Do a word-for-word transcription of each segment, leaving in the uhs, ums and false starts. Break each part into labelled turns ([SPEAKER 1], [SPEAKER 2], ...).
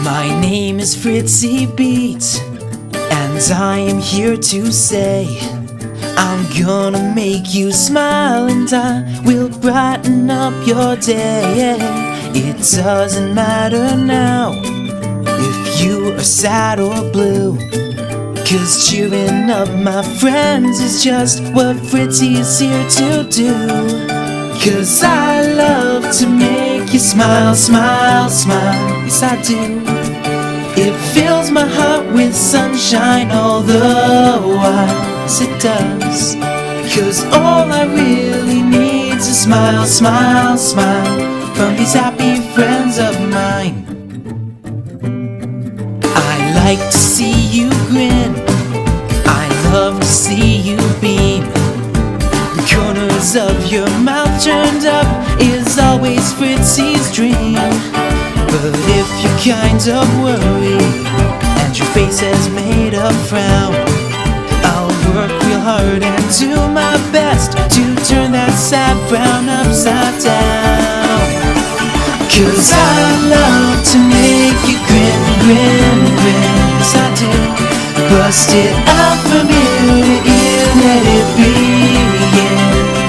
[SPEAKER 1] My name is Fritzy Beats, and I am here to say I'm gonna make you smile, and I will brighten up your day. It doesn't matter now if you are sad or blue, 'cause cheering up my friends is just what Fritzy is here to do. 'Cause I love to make you smile, smile, smile, yes I do. It fills my heart with sunshine all the while, yes it does. 'Cause all I really need is a smile, smile, smile from these happy friends of mine. I like to see you grin, I love to see you beam. The corners of your mouth turned up is always Fritzy's dream. But if you're kind of worried and your face has made a frown, I'll work real hard and do my best to turn that sad frown upside down. 'Cause I love to make you grin, grin, grin, yes I do. Bust it out from ear to ear, let it begin.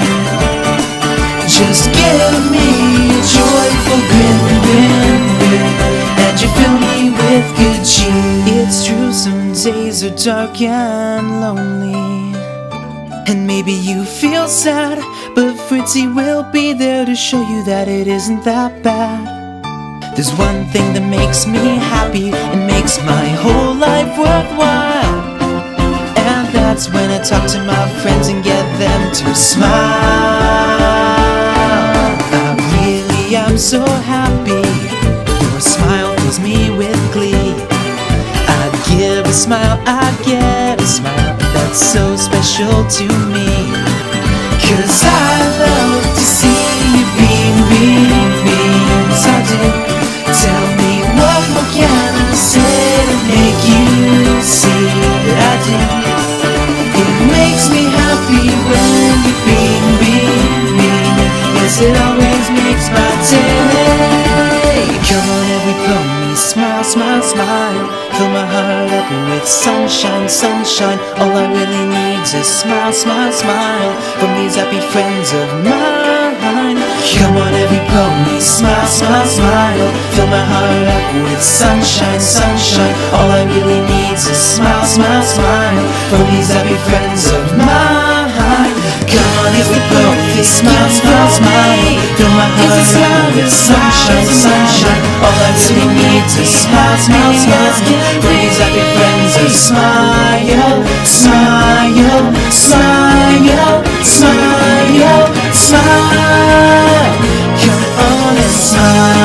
[SPEAKER 1] Just give me a joyful grin, grin, grin, and you fill me with good cheer. It's true, some days are dark and lonely, and maybe you feel sad, but Fritzy will be there to show you that it isn't that bad. There's one thing that makes me happy and makes my whole life worthwhile, and that's when I talk to my friends and get them to smile. I really am so happy, your smile fills me with glee. I give a smile, I get a smile, that's so special to me. 'Cause I love to see you beam, beam, beam, yes I do. Tell me what more can I say to make you see that I do. It makes me happy when you beam, beam, beam, yes it always makes my day. Come on everybody, smile, smile, smile, fill my heart up with sunshine, sunshine. All I really need is smile, smile, smile from these happy friends of mine. Come on everybody, smile, smile, smile, fill my heart up with sunshine, sunshine. All I really need is smile, smile, smile from these happy friends of mine. Come on everybody, smile, smile, smile, fill my heart up with sunshine, sunshine. All I really need is smile, smile, smile from these happy friends of smile, smile, smile, smile, smile. Come on and smile.